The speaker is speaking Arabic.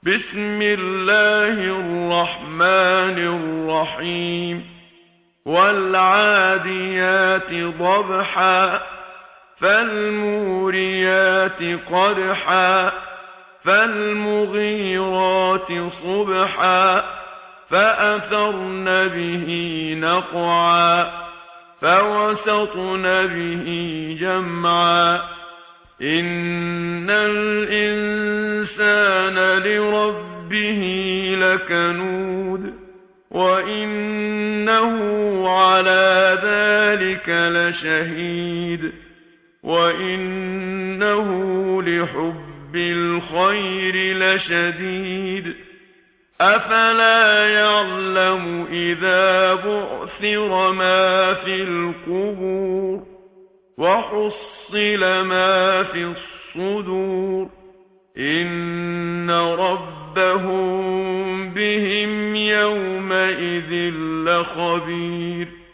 بسم الله الرحمن الرحيم والعاديات ضبحا فالموريات قدحا فالمغيرات صبحا فأثرن به نقعا فوسطن به جمعا إن الإنسان لربه لكنود وإنه على ذلك لشهيد وإنه لحب الخير لشديد أفلا يعلم إذا بعثر ما في القبور وحصل ما في الصدور إن ربهم بهم يومئذ لخبير